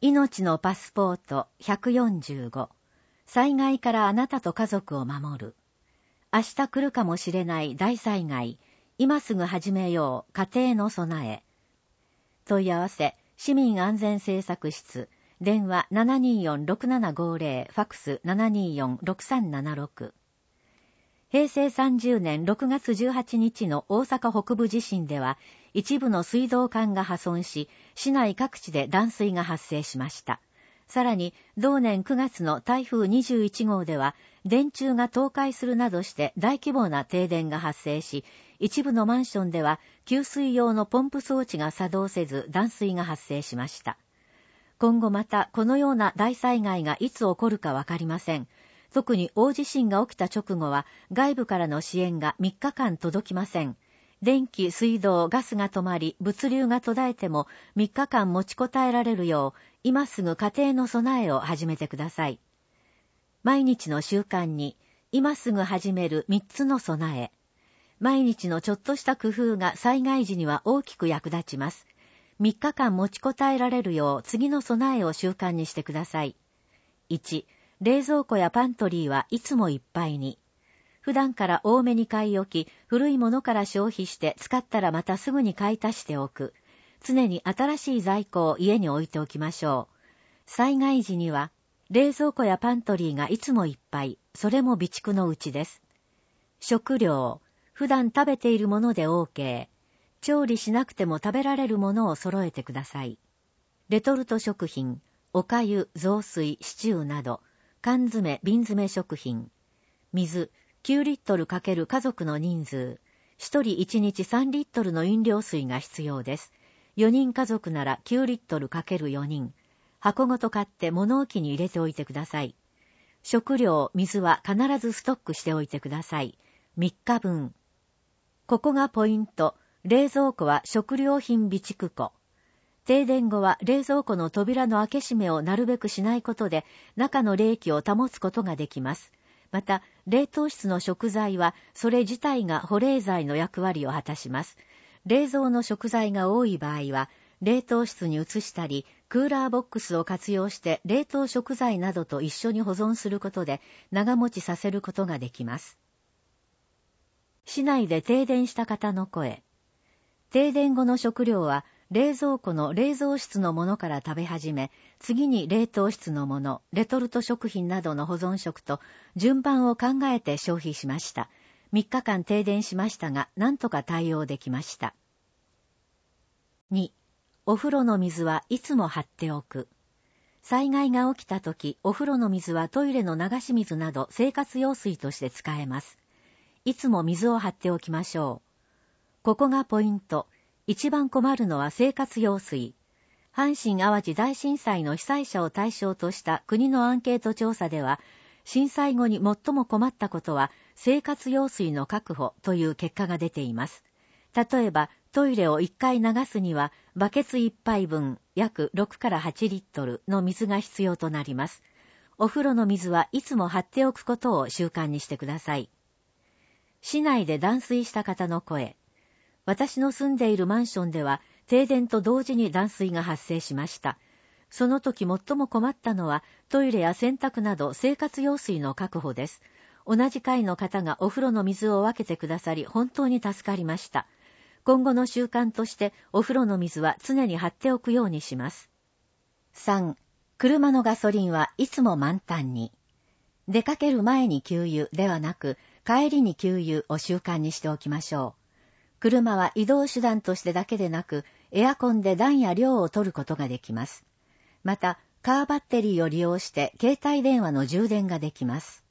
命のパスポート145。災害からあなたと家族を守る。明日来るかもしれない大災害。今すぐ始めよう。家庭の備え。問い合わせ、市民安全政策室。電話 724-6750、ファクス 724-6376。平成30年6月18日の大阪北部地震では、一部の水道管が破損し、市内各地で断水が発生しました。さらに、同年9月の台風21号では、電柱が倒壊するなどして大規模な停電が発生し、一部のマンションでは、給水用のポンプ装置が作動せず、断水が発生しました。今後また、このような大災害がいつ起こるかわかりません。特に大地震が起きた直後は外部からの支援が3日間届きません。電気、水道、ガスが止まり、物流が途絶えても3日間持ちこたえられるよう、今すぐ家庭の備えを始めてください。毎日の習慣に、今すぐ始める3つの備え。毎日のちょっとした工夫が災害時には大きく役立ちます。3日間持ちこたえられるよう次の備えを習慣にしてください。1、冷蔵庫やパントリーはいつもいっぱいに。普段から多めに買い置き、古いものから消費して使ったらまたすぐに買い足しておく。常に新しい在庫を家に置いておきましょう。災害時には、冷蔵庫やパントリーがいつもいっぱい、それも備蓄のうちです。食料、普段食べているもので OK。調理しなくても食べられるものを揃えてください。レトルト食品、おかゆ、雑炊、シチューなど、缶詰、瓶詰食品。水、9リットル×家族の人数。1人1日3リットルの飲料水が必要です。4人家族なら9リットル×4人。箱ごと買って物置に入れておいてください。食料、水は必ずストックしておいてください。3日分。ここがポイント。冷蔵庫は食料品備蓄庫。停電後は冷蔵庫の扉の開け閉めをなるべくしないことで中の冷気を保つことができます。また、冷凍室の食材はそれ自体が保冷剤の役割を果たします。冷蔵の食材が多い場合は、冷凍室に移したり、クーラーボックスを活用して冷凍食材などと一緒に保存することで長持ちさせることができます。市内で停電した方の声。停電後の食料は、冷蔵庫の冷蔵室のものから食べ始め、次に冷凍室のもの、レトルト食品などの保存食と順番を考えて消費しました。3日間停電しましたが、なんとか対応できました。2、お風呂の水はいつも張っておく。災害が起きたとき、お風呂の水はトイレの流し水など生活用水として使えます。いつも水を張っておきましょう。ここがポイント。一番困るのは生活用水。阪神淡路大震災の被災者を対象とした国のアンケート調査では、震災後に最も困ったことは生活用水の確保という結果が出ています。例えば、トイレを1回流すにはバケツ1杯分、約6から8リットルの水が必要となります。お風呂の水はいつも張っておくことを習慣にしてください。市内で断水した方の声。私の住んでいるマンションでは停電と同時に断水が発生しました。その時最も困ったのはトイレや洗濯など生活用水の確保です。同じ階の方がお風呂の水を分けてくださり本当に助かりました。今後の習慣としてお風呂の水は常に張っておくようにします。3、車のガソリンはいつも満タンに。出かける前に給油ではなく帰りに給油を習慣にしておきましょう。車は移動手段としてだけでなく、エアコンで暖や量を取ることができます。また、カーバッテリーを利用して携帯電話の充電ができます。